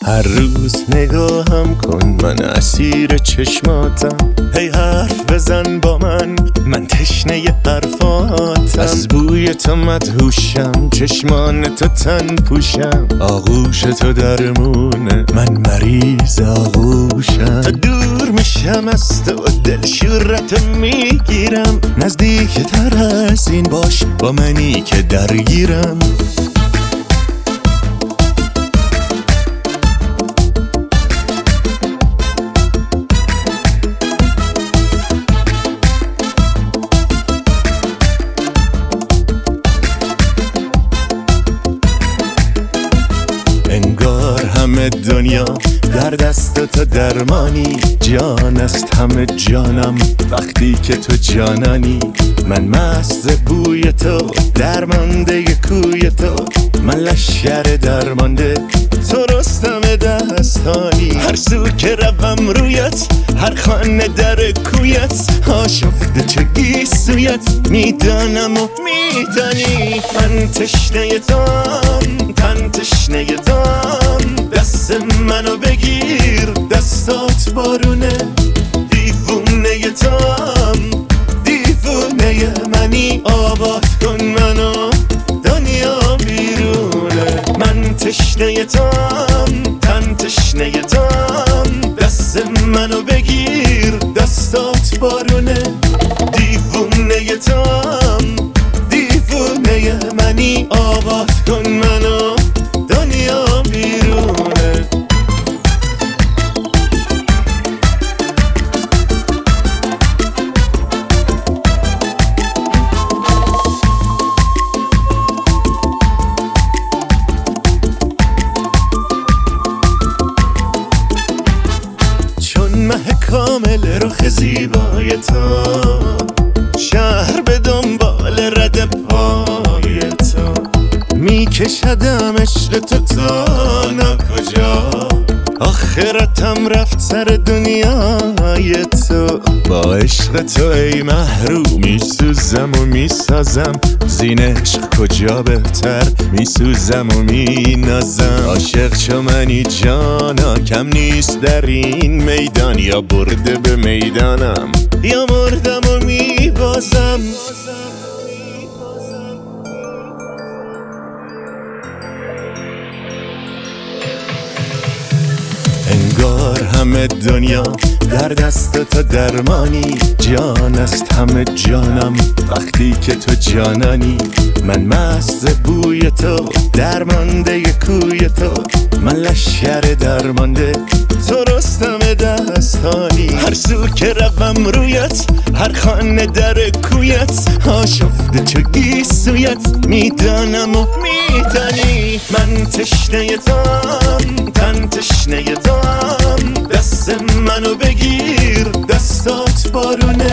هر روز نگاهم کن، من اسیر چشماتم. هی حرف بزن با من تشنه حرفاتم. از بوی تو مدهوشم، چشمان تو تن پوشم. آغوش تو درمونه، من مریض آغوشم. تا دور میشم از تو، دل شورت میگیرم. نزدیک تر از این باش، با منی که درگیرم. انگار همه دنیا در دست تو درمانی. جان است همه جانم وقتی که تو جانانی. من مست بوی تو، درمانده کوی تو. من لشکر درمانده، تو رستم دستانی. هر سو که روم رویت، هر خانه در کویت. آشفته چه گیسویت، میدانم و میدانی. من تشنه توام، تن تشنه توام. دست منو بگیر، دستات بارونه. دیوونه توام، دیوونه منی. آباد کن منو، دنیا بیرونه. من تشنه توام، تن تشنه توام. دست منو بگیر، دستات بارونه. دیوونه توام، دیوونه منی. آباد کن منو، دنیا بیرونه. چون مه کامل رخ زیبای تو، شهر به دنبال رد پای تو. میکشدم عشق تو تا ناکجا. آخرتم رفت سر دنیای تو. با عشق تو ای محروم میسوزم و میسازم. زین عشق کجا بهتر میسوزم و مینازم. عاشق چو منی جانا، کم نیست در این میدان. یا برده به میدانم، یا مردم و میبازم. انگار همه دنیا در دست تو درمانی. جان است همه جانم وقتی که تو جانانی. من مست بوی تو، درمانده کوی تو. من لشکر درمانده، تو رستم دستانی. هر سو که روم رویت، هر خانه در کویت. آشفته چو گیسویت، میدانم و میدانی. من تشنه توام، تن تشنه توام. دست منو بگیر، دستات بارونه.